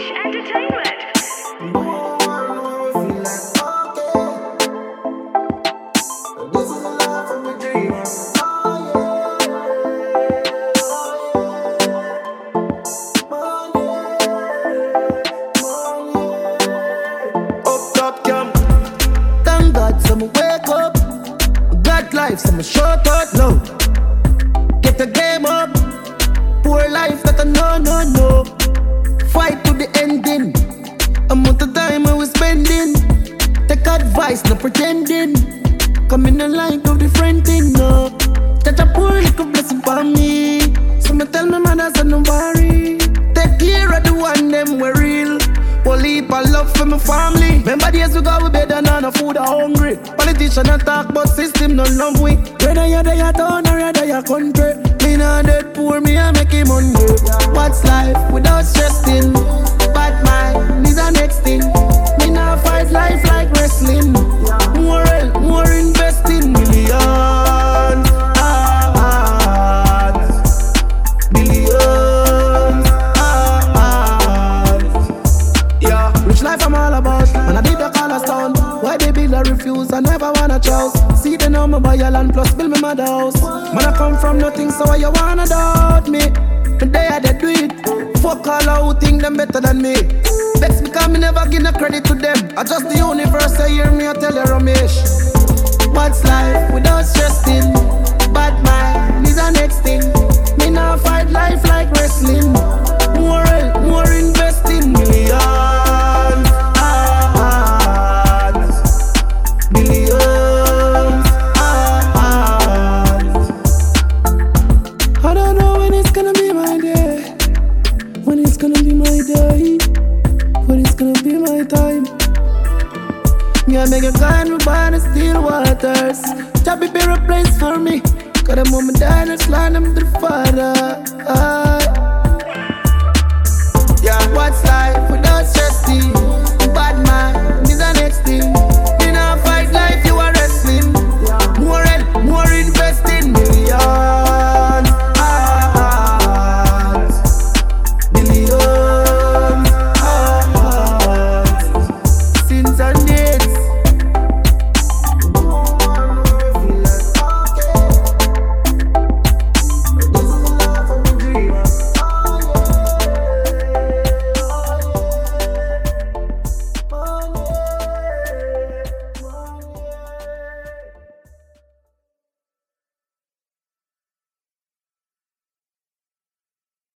Wish Entertainment. Thank God, so me wake up. Got life, so me shut out low. Get the game up. Poor life that I no. Fight to the ending. Amount of time I was spending. Take advice, no pretending. Come in the line of the friend thing, no. Touch a poor little blessing for me. So me tell my mother, so no worry. Take care of the one, them we real. Only heap of love for my family. Remember days we go we bed and no food are hungry. Politician a talk but system no love we. Whether you're there town or you're there country. Me not dead poor, me I make him hungry. What's life without stressing? Bad mind is the next thing. Me not fight life like wrestling. More investing millions. Billions. Yeah, rich life I'm all about. When I did the colors town, why they build I refuse, I never wanna choose. See the number buy a land plus build me mother house. When I come from nothing, so why you wanna doubt me? Today I did do it. Fuck all out, think them better than me. Vex because me never give no credit to them. I just the universe, I hear me, I tell you Ramesh. What's life without stressing? Bad mind is the next thing. Me not fight life like wrestling. More investing millions. Billions. I don't know when it's gonna be my day. When it's gonna be my day. When it's gonna be my time. Me I make a kind of by the still waters. Job be a place for me. Cause the moment I slide them to the father.